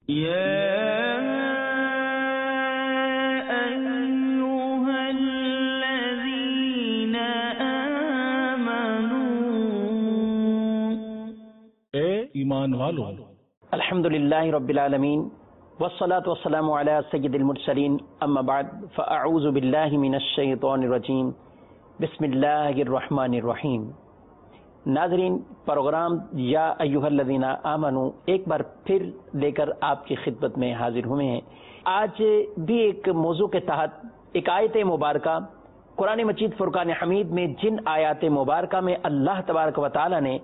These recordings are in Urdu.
ایمان والو، الحمدللہ رب العالمین والصلاة والسلام علی سید المرسلین، اما بعد فاعوذ باللہ من الشیطان الرجیم، بسم اللہ الرحمن الرحیم۔ ناظرین، پروگرام یا ایھا الذین آمنوا ایک بار پھر لے کر آپ کی خدمت میں حاضر ہوئے ہیں۔ آج بھی ایک موضوع کے تحت ایک آیت مبارکہ قرآن مجید فرقان حمید میں جن آیات مبارکہ میں اللہ تبارک و تعالی نے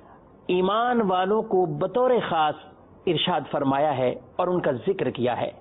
ایمان والوں کو بطور خاص ارشاد فرمایا ہے اور ان کا ذکر کیا ہے،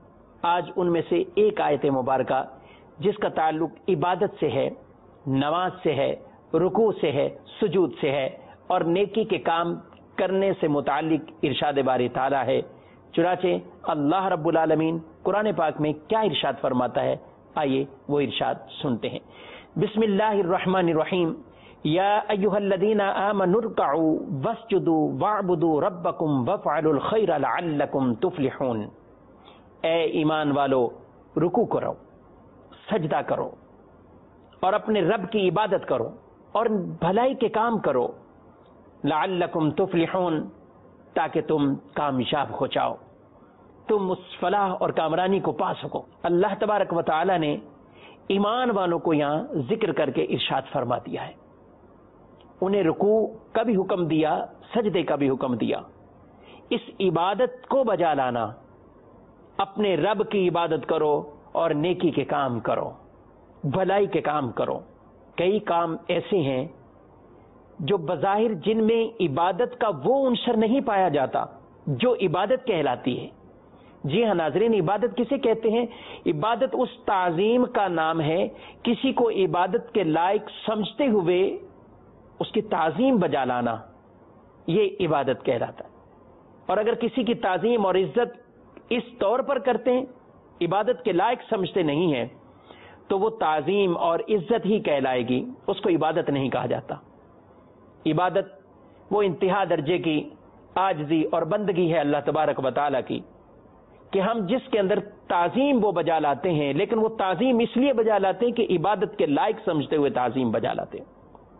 آج ان میں سے ایک آیت مبارکہ جس کا تعلق عبادت سے ہے، نماز سے ہے، رکوع سے ہے، سجود سے ہے اور نیکی کے کام کرنے سے متعلق ارشاد باری تعالی ہے۔ چنانچہ اللہ رب العالمین قرآن پاک میں کیا ارشاد فرماتا ہے، آئیے وہ ارشاد سنتے ہیں۔ بسم اللہ الرحمن الرحیم، یا ایھا الذین آمنوا ارکعوا واسجدوا واعبدوا ربکم وافعلوا الخیر لعلکم تفلحون۔ اے ایمان والو، رکوع کرو، سجدہ کرو اور اپنے رب کی عبادت کرو اور بھلائی کے کام کرو، لعلکم تفلحون، تاکہ تم کامیاب ہو جاؤ، تم اس فلاح اور کامرانی کو پا سکو۔ اللہ تبارک و تعالی نے ایمان والوں کو یہاں ذکر کر کے ارشاد فرما دیا ہے، انہیں رکوع کا بھی حکم دیا، سجدے کا بھی حکم دیا۔ اس عبادت کو بجا لانا، اپنے رب کی عبادت کرو اور نیکی کے کام کرو، بھلائی کے کام کرو۔ کئی کام ایسے ہیں جو بظاہر جن میں عبادت کا وہ عنصر نہیں پایا جاتا جو عبادت کہلاتی ہے۔ جی ہاں ناظرین، عبادت کسے کہتے ہیں؟ عبادت اس تعظیم کا نام ہے، کسی کو عبادت کے لائق سمجھتے ہوئے اس کی تعظیم بجا لانا، یہ عبادت کہلاتا ہے۔ اور اگر کسی کی تعظیم اور عزت اس طور پر کرتے ہیں، عبادت کے لائق سمجھتے نہیں ہیں، تو وہ تعظیم اور عزت ہی کہلائے گی، اس کو عبادت نہیں کہا جاتا۔ عبادت وہ انتہا درجے کی عاجزی اور بندگی ہے اللہ تبارک و تعالیٰ کی، کہ ہم جس کے اندر تعظیم وہ بجا لاتے ہیں، لیکن وہ تعظیم اس لیے بجا لاتے ہیں کہ عبادت کے لائق سمجھتے ہوئے تعظیم بجا لاتے ہیں۔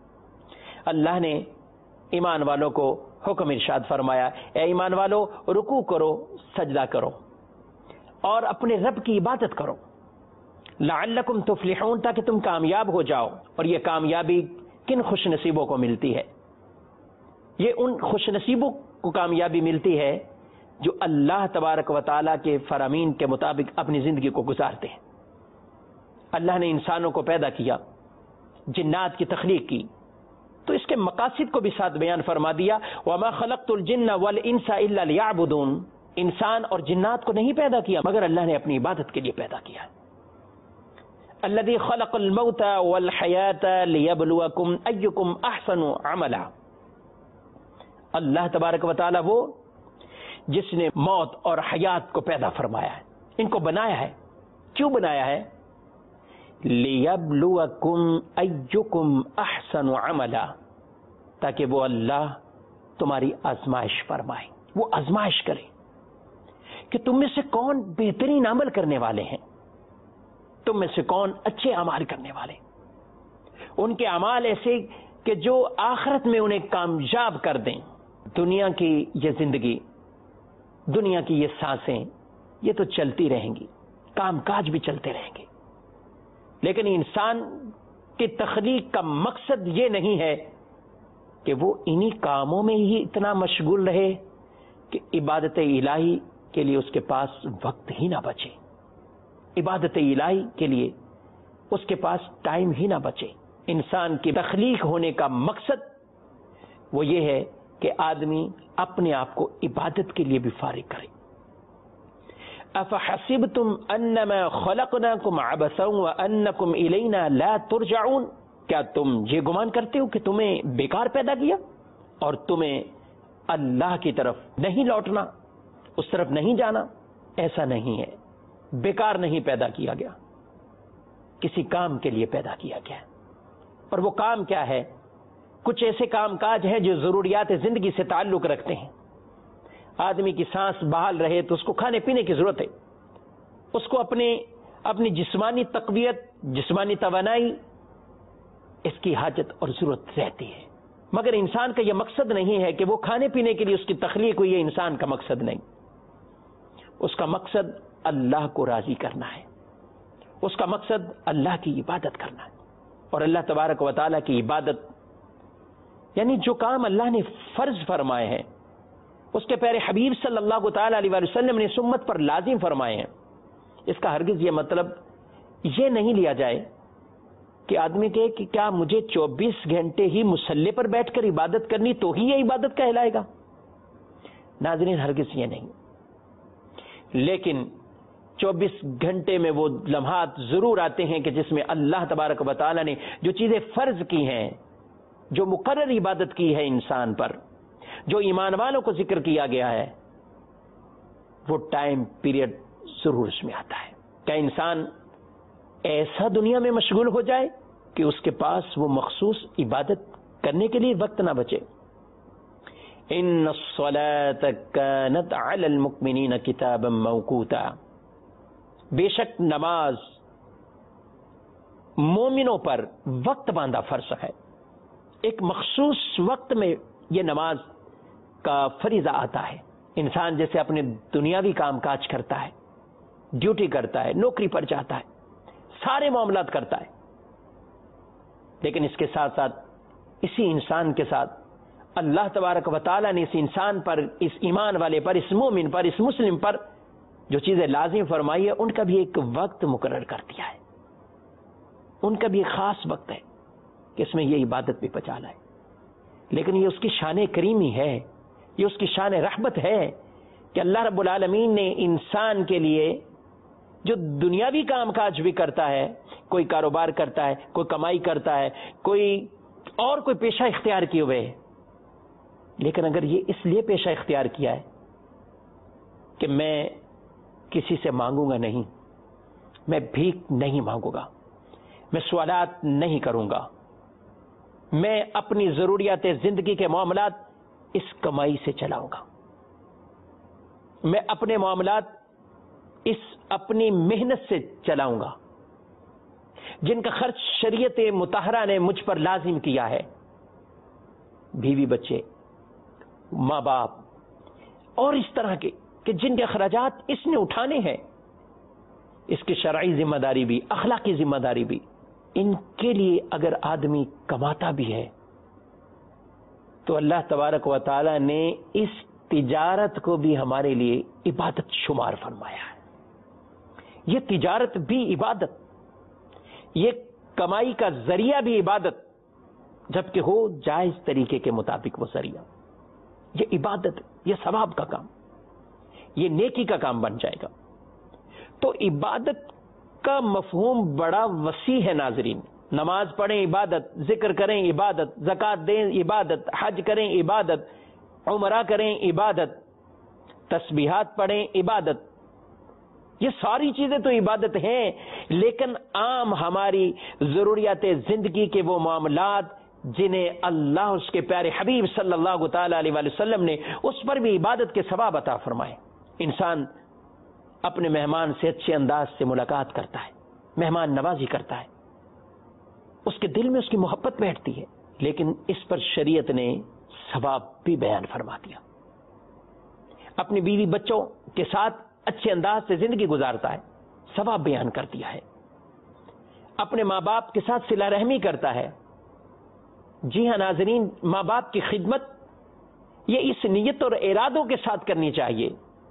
اللہ نے ایمان والوں کو حکم ارشاد فرمایا، اے ایمان والو، رکوع کرو، سجدہ کرو اور اپنے رب کی عبادت کرو، لعلکم تفلحون، تاکہ تم کامیاب ہو جاؤ۔ اور یہ کامیابی کن خوش نصیبوں کو ملتی ہے؟ یہ ان خوش نصیبوں کو کامیابی ملتی ہے جو اللہ تبارک و تعالیٰ کے فرامین کے مطابق اپنی زندگی کو گزارتے ہیں۔ اللہ نے انسانوں کو پیدا کیا، جنات کی تخلیق کی، تو اس کے مقاصد کو بھی ساتھ بیان فرما دیا، وَمَا خَلَقْتُ الْجِنَّ وَالْإِنسَ إِلَّا لِيَعْبُدُونَ۔ انسان اور جنات کو نہیں پیدا کیا مگر اللہ نے اپنی عبادت کے لیے پیدا کیا۔ الذي خلق الموت والحیاة لیبلوکم ایکم احسن عملا۔ اللہ تبارک و تعالی وہ جس نے موت اور حیات کو پیدا فرمایا ہے، ان کو بنایا ہے۔ کیوں بنایا ہے؟ لیبلوکم ایکم احسن عملا، تاکہ وہ اللہ تمہاری آزمائش فرمائے، وہ آزمائش کرے کہ تم میں سے کون بہترین عمل کرنے والے ہیں، تم میں سے کون اچھے اعمال کرنے والے، ان کے اعمال ایسے کہ جو آخرت میں انہیں کامیاب کر دیں۔ دنیا کی یہ زندگی، دنیا کی یہ سانسیں، یہ تو چلتی رہیں گی، کام کاج بھی چلتے رہیں گے، لیکن انسان کی تخلیق کا مقصد یہ نہیں ہے کہ وہ انہی کاموں میں ہی اتنا مشغول رہے کہ عبادت الہی کے لیے اس کے پاس وقت ہی نہ بچے، عبادت الہی کے لیے اس کے پاس ٹائم ہی نہ بچے۔ انسان کی تخلیق ہونے کا مقصد وہ یہ ہے کہ آدمی اپنے آپ کو عبادت کے لیے بھی فارغ کرے۔ افحسبتم انما خلقناکم عبثا وانکم الینا لا ترجعون، کیا تم یہ گمان کرتے ہو کہ تمہیں بیکار پیدا کیا اور تمہیں اللہ کی طرف نہیں لوٹنا، اس طرف نہیں جانا؟ ایسا نہیں ہے، بیکار نہیں پیدا کیا گیا، کسی کام کے لیے پیدا کیا گیا۔ اور وہ کام کیا ہے؟ کچھ ایسے کام کاج ہیں جو ضروریات زندگی سے تعلق رکھتے ہیں۔ آدمی کی سانس بحال رہے تو اس کو کھانے پینے کی ضرورت ہے، اس کو اپنی جسمانی تقویت، جسمانی توانائی، اس کی حاجت اور ضرورت رہتی ہے، مگر انسان کا یہ مقصد نہیں ہے کہ وہ کھانے پینے کے لیے اس کی تخلیق ہوئی ہے، انسان کا مقصد نہیں، اس کا مقصد اللہ کو راضی کرنا ہے، اس کا مقصد اللہ کی عبادت کرنا ہے، اور اللہ تبارک و تعالیٰ کی عبادت یعنی جو کام اللہ نے فرض فرمائے ہیں، اس کے پیارے حبیب صلی اللہ تعالیٰ علیہ وسلم نے اس امت پر لازم فرمائے ہیں، اس کا ہرگز یہ مطلب یہ نہیں لیا جائے کہ آدمی کہے کہ کیا مجھے 24 گھنٹے ہی مصلی پر بیٹھ کر عبادت کرنی تو ہی یہ عبادت کہلائے گا۔ ناظرین، ہرگز یہ نہیں، لیکن 24 گھنٹے میں وہ لمحات ضرور آتے ہیں کہ جس میں اللہ تبارک و تعالیٰ نے جو چیزیں فرض کی ہیں، جو مقرر عبادت کی ہے انسان پر، جو ایمان والوں کو ذکر کیا گیا ہے، وہ ٹائم پیریڈ ضرور اس میں آتا ہے۔ کیا انسان ایسا دنیا میں مشغول ہو جائے کہ اس کے پاس وہ مخصوص عبادت کرنے کے لیے وقت نہ بچے؟ ان الصلاة كانت على المؤمنین کتابا موقوتا، بے شک نماز مومنوں پر وقت باندھا فرض ہے، ایک مخصوص وقت میں یہ نماز کا فریضہ آتا ہے۔ انسان جیسے اپنے دنیاوی کام کاج کرتا ہے، ڈیوٹی کرتا ہے، نوکری پر جاتا ہے، سارے معاملات کرتا ہے، لیکن اس کے ساتھ ساتھ اسی انسان کے ساتھ اللہ تبارک و تعالیٰ نے اس انسان پر، اس ایمان والے پر، اس مومن پر، اس مسلم پر جو چیزیں لازم فرمائی ہے ان کا بھی ایک وقت مقرر کر دیا ہے، ان کا بھی ایک خاص وقت ہے کہ اس میں یہ عبادت بھی بچا لائے۔ لیکن یہ اس کی شان کریمی ہے، یہ اس کی شان رحمت ہے کہ اللہ رب العالمین نے انسان کے لیے جو دنیاوی کام کاج بھی کرتا ہے، کوئی کاروبار کرتا ہے، کوئی کمائی کرتا ہے، کوئی پیشہ اختیار کیے ہوئے ہے، لیکن اگر یہ اس لیے پیشہ اختیار کیا ہے کہ میں کسی سے مانگوں گا نہیں، میں بھیک نہیں مانگوں گا، میں سوالات نہیں کروں گا، میں اپنی ضروریات زندگی کے معاملات اس کمائی سے چلاؤں گا، میں اپنے معاملات اس اپنی محنت سے چلاؤں گا، جن کا خرچ شریعت مطہرہ نے مجھ پر لازم کیا ہے، بیوی بچے، ماں باپ اور اس طرح کے کہ جن کے اخراجات اس نے اٹھانے ہیں، اس کی شرعی ذمہ داری بھی، اخلاقی ذمہ داری بھی، ان کے لیے اگر آدمی کماتا بھی ہے تو اللہ تبارک و تعالی نے اس تجارت کو بھی ہمارے لیے عبادت شمار فرمایا ہے۔ یہ تجارت بھی عبادت، یہ کمائی کا ذریعہ بھی عبادت، جبکہ ہو جائز طریقے کے مطابق وہ ذریعہ، یہ عبادت، یہ ثواب کا کام، یہ نیکی کا کام بن جائے گا۔ تو عبادت کا مفہوم بڑا وسیع ہے ناظرین، نماز پڑھیں عبادت، ذکر کریں عبادت، زکوٰۃ دیں عبادت، حج کریں عبادت، عمرہ کریں عبادت، تسبیحات پڑھیں عبادت، یہ ساری چیزیں تو عبادت ہیں، لیکن عام ہماری ضروریات زندگی کے وہ معاملات جنہیں اللہ اس کے پیارے حبیب صلی اللہ تعالی علیہ وسلم نے اس پر بھی عبادت کے ثواب عطا فرمائے۔ انسان اپنے مہمان سے اچھے انداز سے ملاقات کرتا ہے، مہمان نوازی کرتا ہے، اس کے دل میں اس کی محبت بیٹھتی ہے، لیکن اس پر شریعت نے ثواب بھی بیان فرما دیا۔ اپنی بیوی بچوں کے ساتھ اچھے انداز سے زندگی گزارتا ہے، ثواب بیان کر دیا ہے۔ اپنے ماں باپ کے ساتھ صلہ رحمی کرتا ہے۔ جی ہاں ناظرین، ماں باپ کی خدمت یہ اس نیت اور ارادوں کے ساتھ کرنی چاہیے،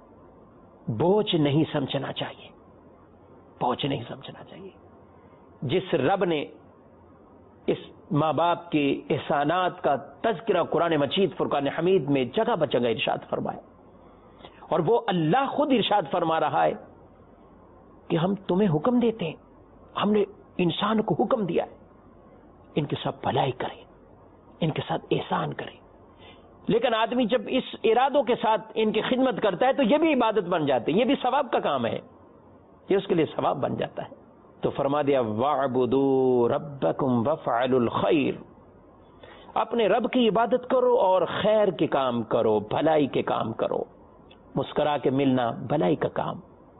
بوجھ نہیں سمجھنا چاہیے، بوجھ نہیں سمجھنا چاہیے۔ جس رب نے اس ماں باپ کے احسانات کا تذکرہ قرآن مجید فرقان حمید میں جگہ بجگہ ارشاد فرمایا، اور وہ اللہ خود ارشاد فرما رہا ہے کہ ہم تمہیں حکم دیتے ہیں، ہم نے انسان کو حکم دیا ہے ان کے ساتھ بھلائی کریں، ان کے ساتھ احسان کریں، لیکن آدمی جب اس ارادوں کے ساتھ ان کی خدمت کرتا ہے تو یہ بھی عبادت بن جاتی ہے، یہ بھی ثواب کا کام ہے، یہ اس کے لیے ثواب بن جاتا ہے۔ تو فرما دیا وَاعْبُدُوا رَبَّكُمْ وَافْعَلُوا الْخَيْرَ، اپنے رب کی عبادت کرو اور خیر کے کام کرو، بھلائی کے کام کرو، مسکرا کے ملنا بھلائی کا کام،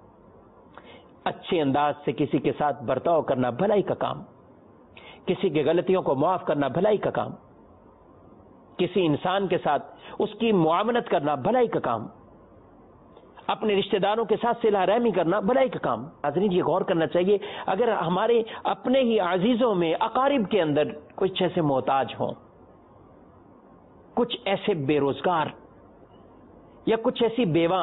اچھے انداز سے کسی کے ساتھ برتاؤ کرنا بھلائی کا کام، کسی کی غلطیوں کو معاف کرنا بھلائی کا کام، کسی انسان کے ساتھ اس کی معاملت کرنا بھلائی کا کام، اپنے رشتہ داروں کے ساتھ صلہ رحمی کرنا بھلائی کا کام۔ حضرین یہ غور کرنا چاہیے، اگر ہمارے اپنے ہی عزیزوں میں اقارب کے اندر کچھ ایسے محتاج ہوں، کچھ ایسے بے روزگار یا کچھ ایسی بیوہ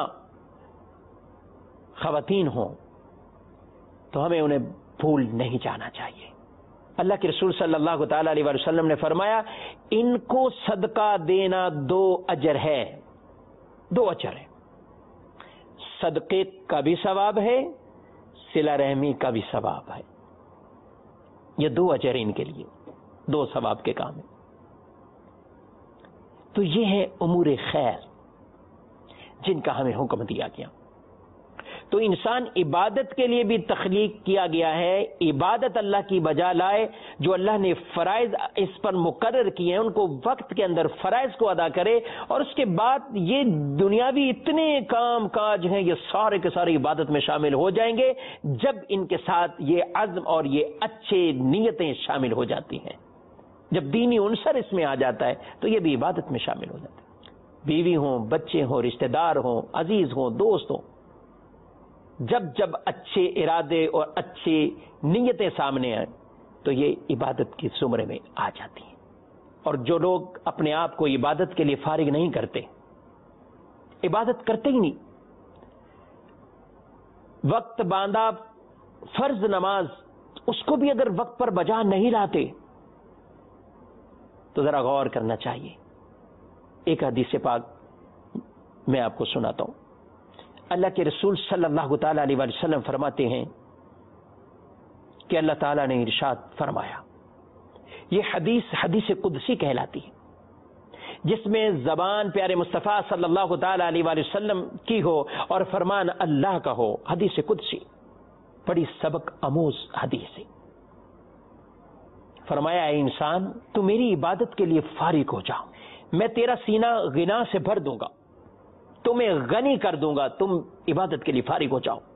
خواتین ہوں، تو ہمیں انہیں بھول نہیں جانا چاہیے۔ اللہ کے رسول صلی اللہ تعالی علیہ وسلم نے فرمایا، ان کو صدقہ دینا 2 اجر ہے، 2 اجر ہے، صدقے کا بھی ثواب ہے، صلہ رحمی کا بھی ثواب ہے۔ یہ 2 اجر ان کے لیے، 2 ثواب کے کام ہیں۔ تو یہ ہے امور خیر جن کا ہمیں حکم دیا گیا۔ تو انسان عبادت کے لیے بھی تخلیق کیا گیا ہے، عبادت اللہ کی بجا لائے، جو اللہ نے فرائض اس پر مقرر کیے ہیں ان کو وقت کے اندر فرائض کو ادا کرے، اور اس کے بعد یہ دنیاوی اتنے کام کاج ہیں یہ سارے کے سارے عبادت میں شامل ہو جائیں گے جب ان کے ساتھ یہ عزم اور یہ اچھے نیتیں شامل ہو جاتی ہیں۔ جب دینی عنصر اس میں آ جاتا ہے تو یہ بھی عبادت میں شامل ہو جاتا ہے۔ بیوی ہوں، بچے ہوں، رشتہ دار ہوں، عزیز ہوں، دوست ہوں، جب اچھے ارادے اور اچھی نیتیں سامنے آئیں تو یہ عبادت کی زمرے میں آ جاتی ہیں۔ اور جو لوگ اپنے آپ کو عبادت کے لیے فارغ نہیں کرتے، عبادت کرتے ہی نہیں، وقت باندھا فرض نماز اس کو بھی اگر وقت پر بجا نہیں لاتے تو ذرا غور کرنا چاہیے۔ ایک حدیث پاک میں آپ کو سناتا ہوں۔ اللہ کے رسول صلی اللہ تعالی علیہ وسلم فرماتے ہیں کہ اللہ تعالیٰ نے ارشاد فرمایا، یہ حدیث قدسی کہلاتی ہے، جس میں زبان پیارے مصطفیٰ صلی اللہ تعالی علیہ وسلم کی ہو اور فرمان اللہ کا ہو۔ حدیث قدسی بڑی سبق آموز حدیث ہے۔ فرمایا، اے انسان تو میری عبادت کے لیے فارغ ہو جاؤ، میں تیرا سینہ غنا سے بھر دوں گا، تمہیں غنی کر دوں گا، تم عبادت کے لیے فارغ ہو جاؤ۔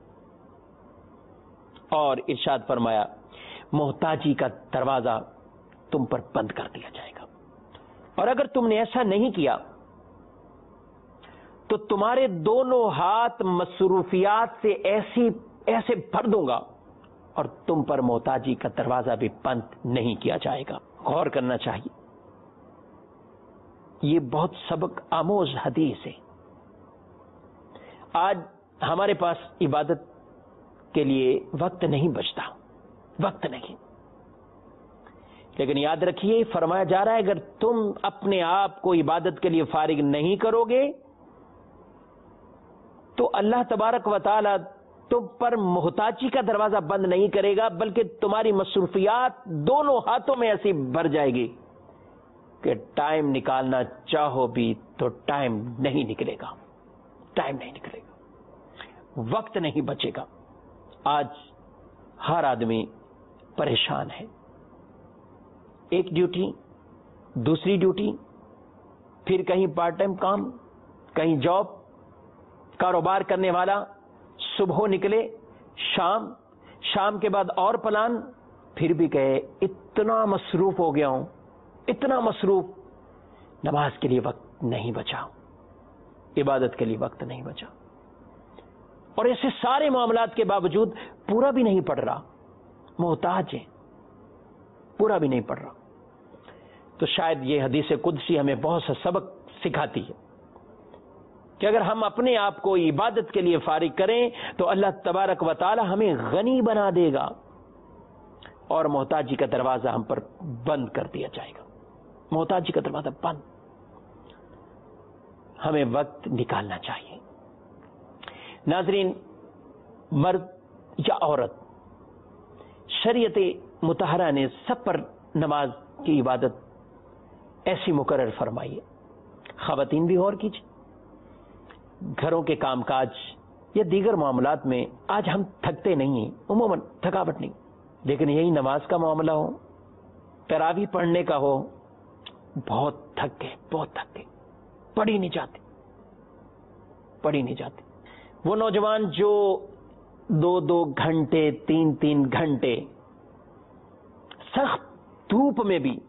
اور ارشاد فرمایا، محتاجی کا دروازہ تم پر بند کر دیا جائے گا، اور اگر تم نے ایسا نہیں کیا تو تمہارے دونوں ہاتھ مصروفیات سے ایسے بھر دوں گا اور تم پر محتاجی کا دروازہ بھی بند نہیں کیا جائے گا۔ غور کرنا چاہیے، یہ بہت سبق آموز حدیث ہے۔ آج ہمارے پاس عبادت کے لیے وقت نہیں بچتا، وقت نہیں، لیکن یاد رکھیے فرمایا جا رہا ہے اگر تم اپنے آپ کو عبادت کے لیے فارغ نہیں کرو گے تو اللہ تبارک و تعالی تم پر محتاجی کا دروازہ بند نہیں کرے گا، بلکہ تمہاری مصروفیات دونوں ہاتھوں میں ایسی بھر جائے گی کہ ٹائم نکالنا چاہو بھی تو ٹائم نہیں نکلے گا، ٹائم نہیں نکلے گا، وقت نہیں بچے گا۔ آج ہر آدمی پریشان ہے، ایک ڈیوٹی، دوسری ڈیوٹی، پھر کہیں پارٹ ٹائم کام، کہیں جاب، کاروبار کرنے والا صبح نکلے، شام کے بعد اور پلان، پھر بھی کہے اتنا مصروف ہو گیا ہوں، اتنا مصروف، نماز کے لیے وقت نہیں بچا، عبادت کے لیے وقت نہیں بچا، اور ایسے سارے معاملات کے باوجود پورا بھی نہیں پڑھ رہا، محتاج ہے، پورا بھی نہیں پڑھ رہا۔ تو شاید یہ حدیث قدسی ہمیں بہت سا سبق سکھاتی ہے کہ اگر ہم اپنے آپ کو عبادت کے لیے فارغ کریں تو اللہ تبارک و تعالی ہمیں غنی بنا دے گا اور محتاجی کا دروازہ ہم پر بند کر دیا جائے گا، محتاجی کا دروازہ بند۔ ہمیں وقت نکالنا چاہیے۔ ناظرین، مرد یا عورت، شریعت مطہرہ نے سب پر نماز کی عبادت ایسی مقرر فرمائی ہے۔ خواتین بھی غور کیجیے، گھروں کے کام کاج یا دیگر معاملات میں آج ہم تھکتے نہیں ہیں، عموماً تھکاوٹ نہیں، لیکن یہی نماز کا معاملہ ہو، تراویح پڑھنے کا ہو، بہت تھک گئے، پڑھ ہی نہیں جاتے۔ پڑھی نہیں جاتی. وہ نوجوان جو 2 گھنٹے 3 گھنٹے سخت دھوپ میں بھی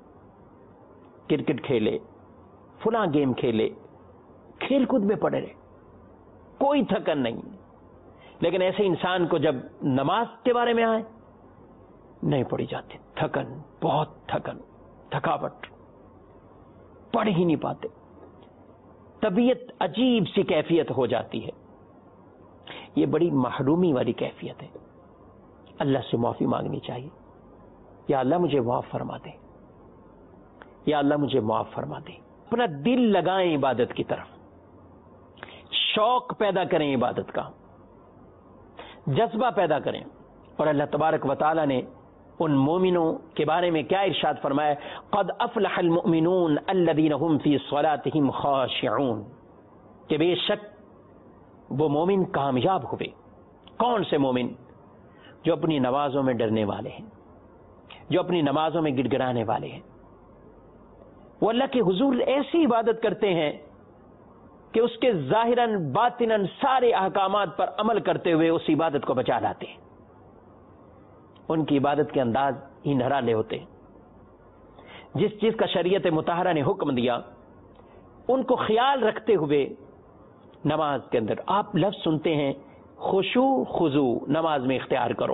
کرکٹ کھیلے، فلاں گیم کھیلے، کھیل کود میں پڑے رہے، کوئی تھکن نہیں. لیکن ایسے انسان کو جب نماز کے بارے میں آئے نہیں پڑھی جاتی، تھکن، بہت تھکن، تھکاوٹ، پڑھ ہی نہیں پاتے، طبیعت عجیب سی کیفیت ہو جاتی ہے. یہ بڑی محرومی والی کیفیت ہے. اللہ سے معافی مانگنی چاہیے. یا اللہ مجھے معاف فرما دے، یا اللہ مجھے معاف فرما دے. اپنا دل لگائیں عبادت کی طرف، شوق پیدا کریں عبادت کا، جذبہ پیدا کریں. اور اللہ تبارک و تعالی نے ان مومنوں کے بارے میں کیا ارشاد فرمایا؟ قد افلح المؤمنون الذين هم في صلاتهم خاشعون، کہ بے شک وہ مومن کامیاب ہوئے. کون سے مومن؟ جو اپنی نمازوں میں ڈرنے والے ہیں، جو اپنی نمازوں میں گڑ گڑانے والے ہیں. وہ اللہ کے حضور ایسی عبادت کرتے ہیں کہ اس کے ظاہراً باطناً سارے احکامات پر عمل کرتے ہوئے اس عبادت کو بچا لاتے ہیں. ان کی عبادت کے انداز ہی نرالے ہوتے ہیں. جس چیز کا شریعت مطہرہ نے حکم دیا ان کو خیال رکھتے ہوئے نماز کے اندر آپ لفظ سنتے ہیں خشوع خضوع نماز میں اختیار کرو.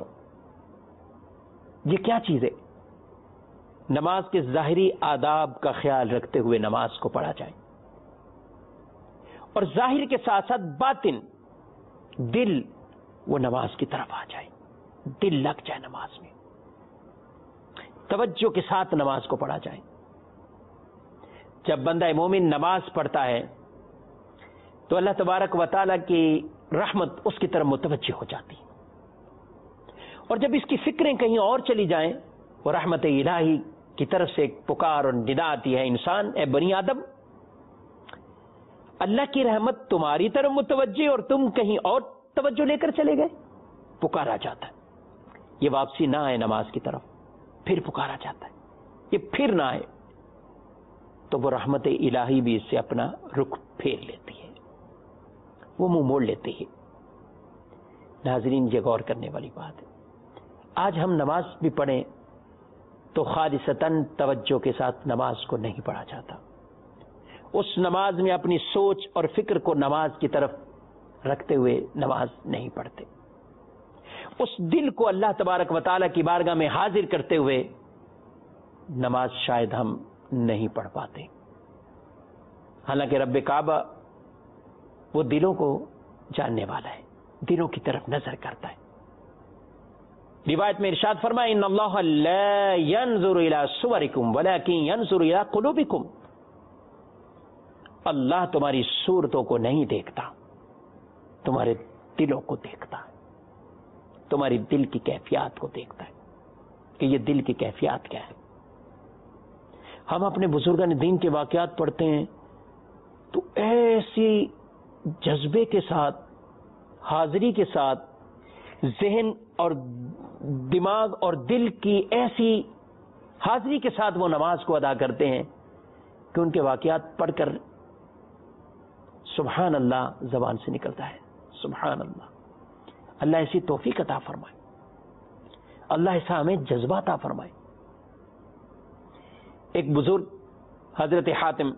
یہ کیا چیز ہے؟ نماز کے ظاہری آداب کا خیال رکھتے ہوئے نماز کو پڑھا جائے، اور ظاہر کے ساتھ ساتھ باطن، دل وہ نماز کی طرف آ جائے، دل لگ جائے نماز میں، توجہ کے ساتھ نماز کو پڑھا جائے. جب بندہ مومن نماز پڑھتا ہے تو اللہ تبارک و تعالیٰ کی رحمت اس کی طرف متوجہ ہو جاتی ہے. اور جب اس کی فکریں کہیں اور چلی جائیں، وہ رحمت الہی کی طرف سے ایک پکار اور ندا آتی ہے، انسان اے بنی آدم، اللہ کی رحمت تمہاری طرف متوجہ اور تم کہیں اور توجہ لے کر چلے گئے. پکارا جاتا ہے، یہ واپسی نہ آئے نماز کی طرف، پھر پکارا جاتا ہے، یہ پھر نہ آئے تو وہ رحمت الہی بھی اس سے اپنا رخ پھیر لیتی ہے، وہ منہ موڑ لیتی ہے. ناظرین یہ غور کرنے والی بات ہے. آج ہم نماز بھی پڑھیں تو خالصتاً توجہ کے ساتھ نماز کو نہیں پڑھا جاتا. اس نماز میں اپنی سوچ اور فکر کو نماز کی طرف رکھتے ہوئے نماز نہیں پڑھتے. اس دل کو اللہ تبارک و تعالیٰ کی بارگاہ میں حاضر کرتے ہوئے نماز شاید ہم نہیں پڑھ پاتے. حالانکہ رب کعبہ وہ دلوں کو جاننے والا ہے، دلوں کی طرف نظر کرتا ہے. روایت میں ارشاد فرمایا ان اللہ لا ينظر الى صورکم ولکن ينظر الى قلوبکم، اللہ تمہاری صورتوں کو نہیں دیکھتا، تمہارے دلوں کو دیکھتا ہے، تمہاری دل کی کیفیات کو دیکھتا ہے کہ یہ دل کی کیفیات کیا ہے. ہم اپنے بزرگان دین کے واقعات پڑھتے ہیں تو ایسی جذبے کے ساتھ، حاضری کے ساتھ، ذہن اور دماغ اور دل کی ایسی حاضری کے ساتھ وہ نماز کو ادا کرتے ہیں کہ ان کے واقعات پڑھ کر سبحان اللہ زبان سے نکلتا ہے. سبحان اللہ. اللہ ایسی توفیق عطا فرمائے، اللہ ایسا ہمیں جذبہ عطا فرمائے. ایک بزرگ حضرت حاتم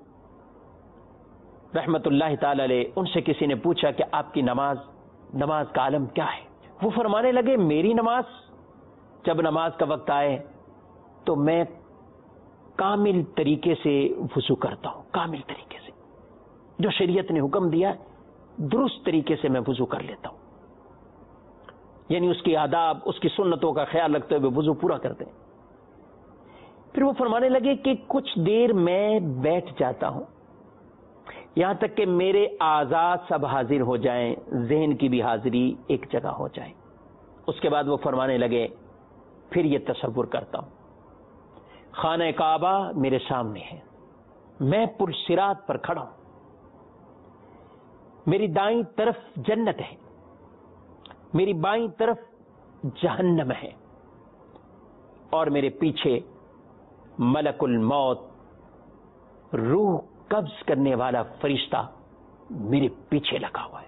رحمت اللہ تعالی علیہ، ان سے کسی نے پوچھا کہ آپ کی نماز کا عالم کیا ہے؟ وہ فرمانے لگے میری نماز، جب نماز کا وقت آئے تو میں کامل طریقے سے وضو کرتا ہوں، کامل طریقے سے جو شریعت نے حکم دیا درست طریقے سے میں وضو کر لیتا ہوں. یعنی اس کی آداب، اس کی سنتوں کا خیال رکھتے ہوئے وضو پورا کرتے ہیں. پھر وہ فرمانے لگے کہ کچھ دیر میں بیٹھ جاتا ہوں یہاں تک کہ میرے اعضاء سب حاضر ہو جائیں، ذہن کی بھی حاضری ایک جگہ ہو جائے. اس کے بعد وہ فرمانے لگے پھر یہ تصور کرتا ہوں خانہ کعبہ میرے سامنے ہے، میں پل صراط پر کھڑا ہوں، میری دائیں طرف جنت ہے، میری بائیں طرف جہنم ہے، اور میرے پیچھے ملک الموت روح قبض کرنے والا فرشتہ میرے پیچھے لگا ہوا ہے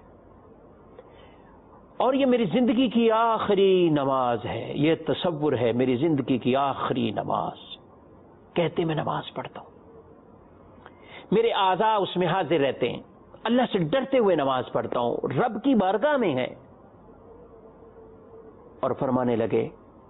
اور یہ میری زندگی کی آخری نماز ہے، یہ تصور ہے میری زندگی کی آخری نماز، کہتے میں نماز پڑھتا ہوں، میرے اعضاء اس میں حاضر رہتے ہیں، اللہ سے ڈرتے ہوئے نماز پڑھتا ہوں، رب کی بارگاہ میں ہے۔ اور فرمانے لگے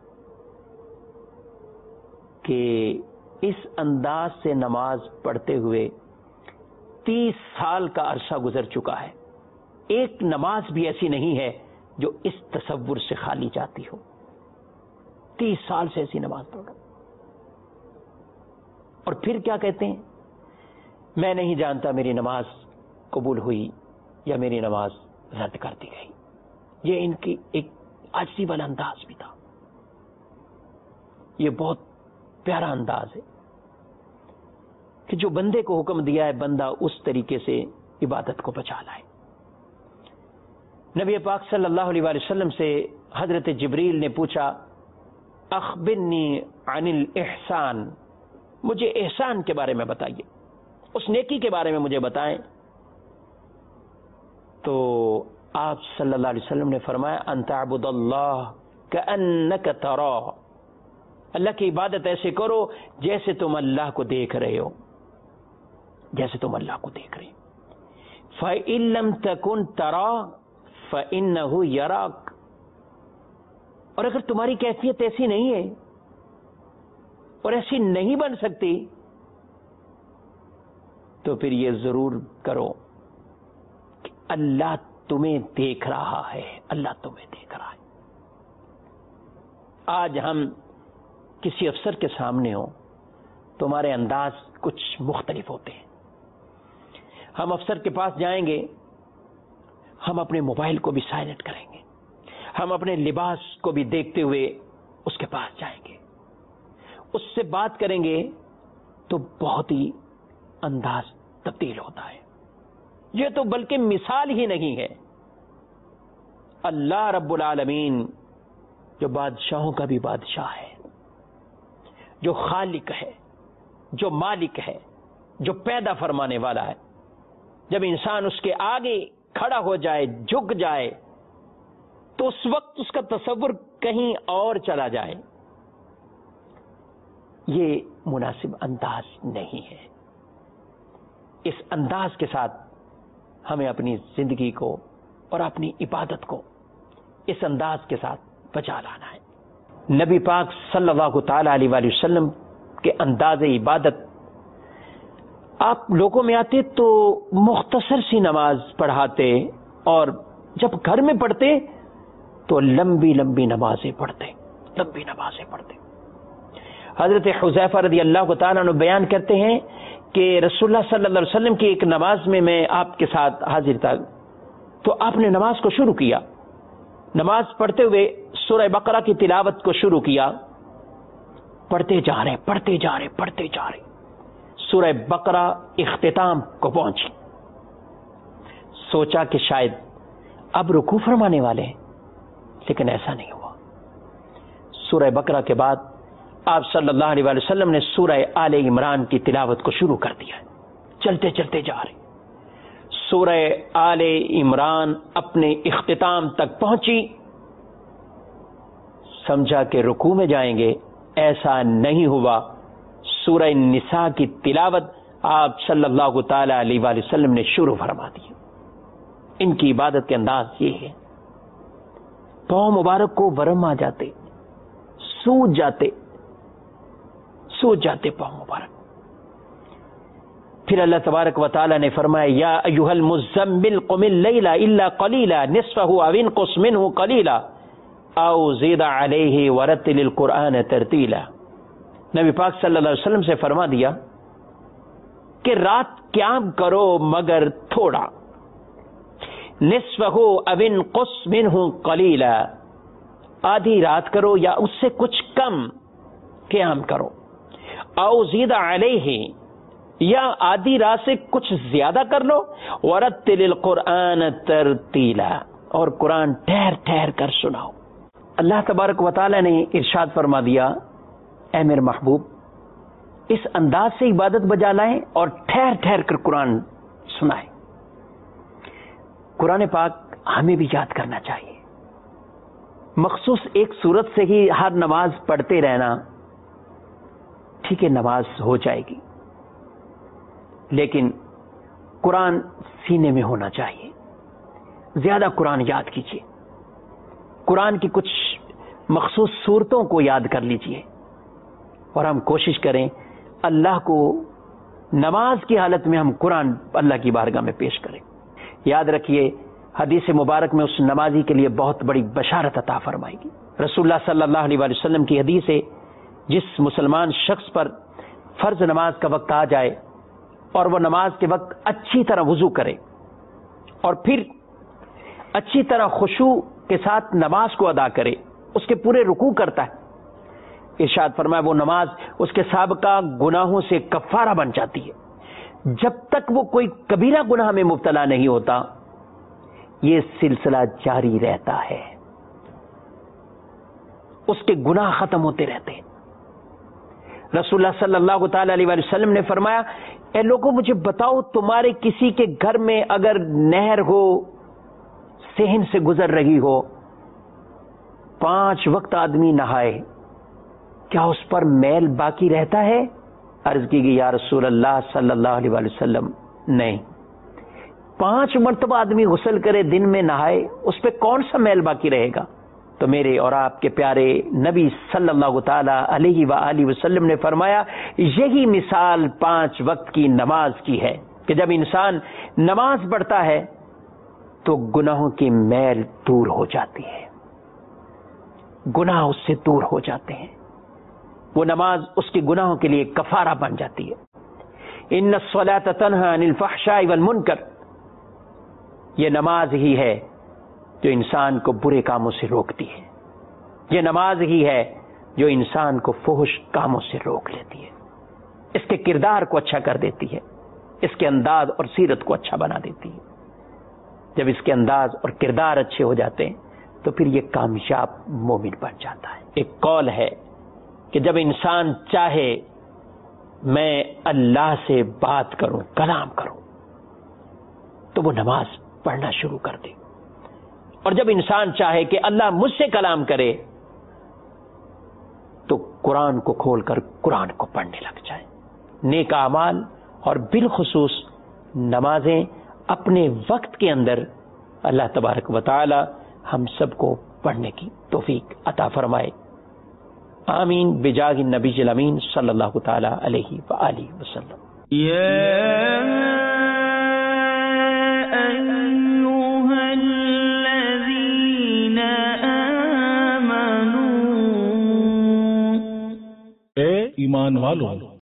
کہ اس انداز سے نماز پڑھتے ہوئے 30 سال کا عرصہ گزر چکا ہے، ایک نماز بھی ایسی نہیں ہے جو اس تصور سے خالی جاتی ہو۔ 30 سال سے ایسی نماز پڑھ رہا۔ اور پھر کیا کہتے ہیں؟ میں نہیں جانتا میری نماز قبول ہوئی یا میری نماز رد کر دی گئی۔ یہ ان کی ایک عاجزی والا انداز بھی تھا۔ یہ بہت پیارا انداز ہے کہ جو بندے کو حکم دیا ہے بندہ اس طریقے سے عبادت کو بچا لائے۔ نبی پاک صلی اللہ علیہ وآلہ وسلم سے حضرت جبریل نے پوچھا اخبرنی عن الاحسان، مجھے احسان کے بارے میں بتائیے، اس نیکی کے بارے میں مجھے بتائیں۔ تو آپ صلی اللہ علیہ وسلم نے فرمایا ان تعبد اللہ کأنک تراہ، اللہ کی عبادت ایسے کرو جیسے تم اللہ کو دیکھ رہے ہو، جیسے تم اللہ کو دیکھ رہے ہو۔ فَإِن لَّمْ تَكُن تَرَاهُ فَإِنَّهُ يَرَاكَ، اور اگر تمہاری کیفیت ایسی نہیں ہے اور ایسی نہیں بن سکتی تو پھر یہ ضرور کرو کہ اللہ تمہیں دیکھ رہا ہے، اللہ تمہیں دیکھ رہا ہے۔ آج ہم کسی افسر کے سامنے ہوں تو ہمارے انداز کچھ مختلف ہوتے ہیں۔ ہم افسر کے پاس جائیں گے، ہم اپنے موبائل کو بھی سائلنٹ کریں گے، ہم اپنے لباس کو بھی دیکھتے ہوئے اس کے پاس جائیں گے، اس سے بات کریں گے تو بہت ہی انداز تبدیل ہوتا ہے۔ یہ تو بلکہ مثال ہی نہیں ہے۔ اللہ رب العالمین جو بادشاہوں کا بھی بادشاہ ہے، جو خالق ہے، جو مالک ہے، جو پیدا فرمانے والا ہے، جب انسان اس کے آگے کھڑا ہو جائے، جھک جائے، تو اس وقت اس کا تصور کہیں اور چلا جائے۔ یہ مناسب انداز نہیں ہے۔ اس انداز کے ساتھ ہمیں اپنی زندگی کو اور اپنی عبادت کو اس انداز کے ساتھ بچا لانا ہے۔ نبی پاک صلی اللہ تعالی علیہ وآلہ وسلم کے انداز عبادت، آپ لوگوں میں آتے تو مختصر سی نماز پڑھاتے اور جب گھر میں پڑھتے تو لمبی لمبی نمازیں پڑھتے، لمبی نمازیں پڑھتے۔ حضرت حذیفہ رضی اللہ تعالیٰ عنہ بیان کرتے ہیں کہ رسول اللہ صلی اللہ علیہ وسلم کی ایک نماز میں آپ کے ساتھ حاضر تھا، تو آپ نے نماز کو شروع کیا، نماز پڑھتے ہوئے سورہ بقرہ کی تلاوت کو شروع کیا، پڑھتے جا رہے پڑھتے جا رہے پڑھتے جا رہے، سورہ بقرہ اختتام کو پہنچی، سوچا کہ شاید اب رکوع فرمانے والے ہیں، لیکن ایسا نہیں ہوا۔ سورہ بقرہ کے بعد آپ صلی اللہ علیہ وآلہ وسلم نے سورہ آل عمران کی تلاوت کو شروع کر دیا، چلتے چلتے جا رہے، سورہ آل عمران اپنے اختتام تک پہنچی، سمجھا کہ رکوع میں جائیں گے، ایسا نہیں ہوا۔ سورہ النساء کی تلاوت آپ صلی اللہ تعالی علیہ وآلہ وسلم نے شروع فرما دی۔ ان کی عبادت کے انداز یہ ہے، پاؤں مبارک کو ورم آ جاتے، سوج جاتے پاؤں مبارک۔ پھر اللہ تبارک و تعالی نے فرمایا یا ایھا المزمل قم اللیل الا قلیلا نصفہ او انقص منہ قلیلا او زد علیہ ورتل القرآن ترتیلا۔ نبی پاک صلی اللہ علیہ وسلم سے فرما دیا کہ رات قیام کرو مگر تھوڑا، نصفہ او انقص منہ قلیلا، آدھی رات کرو یا اس سے کچھ کم قیام کرو، او زد علیہ، یا آدھی رات سے کچھ زیادہ کر لو، ورتل القرآن ترتیلا، اور قرآن ٹھہر ٹھہر کر سناؤ۔ اللہ تبارک و تعالی نے ارشاد فرما دیا اے میرے محبوب، اس انداز سے عبادت بجا لائیں اور ٹھہر ٹھہر کر قرآن سنائیں۔ قرآن پاک ہمیں بھی یاد کرنا چاہیے. مخصوص ایک صورت سے ہی ہر نماز پڑھتے رہنا ٹھیک ہے، نماز ہو جائے گی، لیکن قرآن سینے میں ہونا چاہیے. زیادہ قرآن یاد کیجیے، قرآن کی کچھ مخصوص صورتوں کو یاد کر لیجیے، اور ہم کوشش کریں اللہ کو نماز کی حالت میں ہم قرآن اللہ کی بارگاہ میں پیش کریں. یاد رکھیے حدیث مبارک میں اس نمازی کے لیے بہت بڑی بشارت عطا فرمائے گی. رسول اللہ صلی اللہ علیہ وآلہ وسلم کی حدیث ہے، جس مسلمان شخص پر فرض نماز کا وقت آ جائے اور وہ نماز کے وقت اچھی طرح وضو کرے اور پھر اچھی طرح خشوع کے ساتھ نماز کو ادا کرے، اس کے پورے رکوع کرتا ہے، ارشاد فرمایا وہ نماز اس کے سابقہ گناہوں سے کفارہ بن جاتی ہے. جب تک وہ کوئی کبیرہ گناہ میں مبتلا نہیں ہوتا یہ سلسلہ جاری رہتا ہے، اس کے گناہ ختم ہوتے رہتے ہیں. رسول اللہ صلی اللہ تعالی علیہ وسلم نے فرمایا اے لوگوں مجھے بتاؤ تمہارے کسی کے گھر میں اگر نہر ہو، صحن سے گزر رہی ہو، 5 وقت آدمی نہائے، کیا اس پر میل باقی رہتا ہے؟ عرض کی گئی یا رسول اللہ صلی اللہ علیہ وسلم نہیں. 5 مرتبہ آدمی غسل کرے، دن میں نہائے، اس پہ کون سا میل باقی رہے گا؟ تو میرے اور آپ کے پیارے نبی صلی اللہ تعالی علیہ وآلہ وسلم نے فرمایا یہی مثال 5 وقت کی نماز کی ہے کہ جب انسان نماز پڑھتا ہے تو گناہوں کی میل دور ہو جاتی ہے، گناہ اس سے دور ہو جاتے ہیں، وہ نماز اس کے گناہوں کے لیے کفارہ بن جاتی ہے. ان الصلاۃ تنہی عن الفحشاء والمنکر، یہ نماز ہی ہے جو انسان کو برے کاموں سے روکتی ہے، یہ نماز ہی ہے جو انسان کو فحش کاموں سے روک لیتی ہے، اس کے کردار کو اچھا کر دیتی ہے، اس کے انداز اور سیرت کو اچھا بنا دیتی ہے. جب اس کے انداز اور کردار اچھے ہو جاتے ہیں تو پھر یہ کامیاب مومن بن جاتا ہے. ایک قول ہے کہ جب انسان چاہے میں اللہ سے بات کروں، کلام کروں، تو وہ نماز پڑھنا شروع کر دے، اور جب انسان چاہے کہ اللہ مجھ سے کلام کرے تو قرآن کو کھول کر قرآن کو پڑھنے لگ جائے. نیک اعمال اور بالخصوص نمازیں اپنے وقت کے اندر اللہ تبارک و تعالی ہم سب کو پڑھنے کی توفیق عطا فرمائے. آمین بجاہ النبی الامین صلی اللہ تعالی علیہ وآلہ وسلم. اے ایمان والو